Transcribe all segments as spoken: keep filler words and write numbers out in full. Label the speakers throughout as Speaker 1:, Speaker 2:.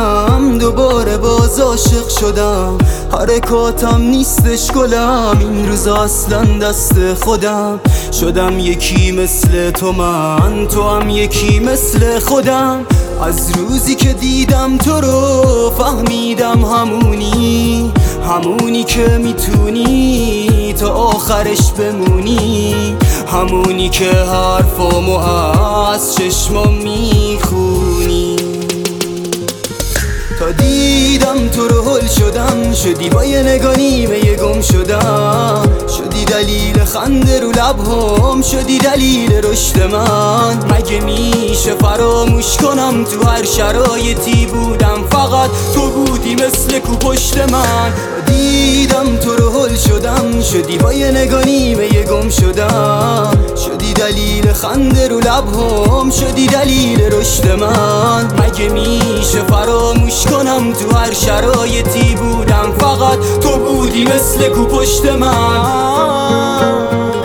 Speaker 1: دیدم دوباره باز عاشق شدم، حرکاتم نیستش گلم، این روزا اصلا دست خودم شدم یکی مثل تو، من تو هم یکی مثل خودم. از روزی که دیدم تو رو فهمیدم همونی همونی که میتونی تا آخرش بمونی، همونی که حرفامو از چشمام میخونی. تا دیدم تو رو هل شدم، شدی با یه نگاه نیمه گم شدم، شدی دلیل خنده رو لبهام، شدی دلیل رشد من. مگه میشه فراموش کنم تو هر شرایطی بودم، فقط تو بودی مثل کو پشت من. دیدم تو رو هل شدم، شدی با یه نگاه نیمه گم شدم، شدی دلیل خنده رو لبهام، شدی دلیل رشد من. مگه میشه فراموش کنم تو هر شرایطی بودم، فقط تو بودی مثل کو پشت من.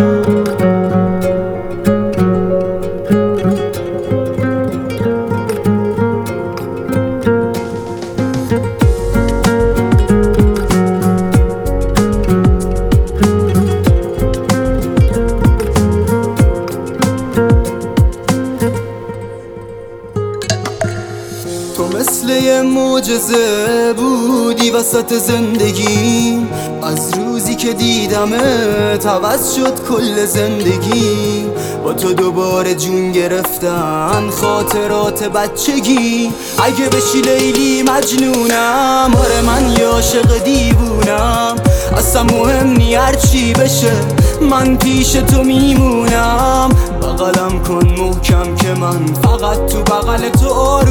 Speaker 1: تو مثل یه معجزه بودی وسط زندگی، از روزی که دیدمت عوض شد کل زندگی. با تو دوباره جون گرفتن خاطرات بچگی، اگه بشی لیلی مجنونم، آره من یه عاشق دیوونم. اصلا مهم نی هرچی بشه من پیش تو میمونم، بغلم کن محکم که من فقط تو بغل تو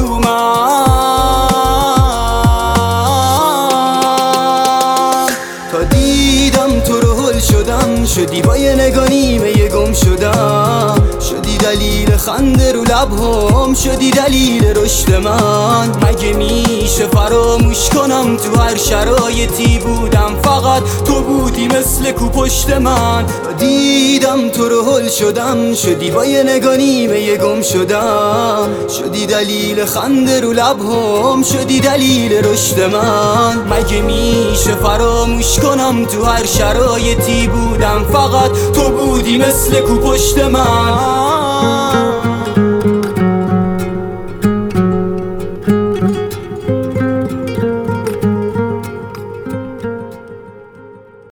Speaker 1: آرومم. تا دیدم تو رو هل شدم، شدی با یه نگاه نیمه گم شدم، شدی دلیل خنده رو لبهام، شدی دلیل رشد من. مگه میشه فراموش کنم تو هر شرایطی بودم، فقط تو بودی مثل کو پشت من. دیدم تو رو هل شدم، شدی با یه نگاه نیمه گم شدم، شدی دلیل خنده رو لبهام، شدی دلیل رشد من. مگه میشه فراموش کنم تو هر شرایطی بودم، فقط تو بودی مثل کو پشت من.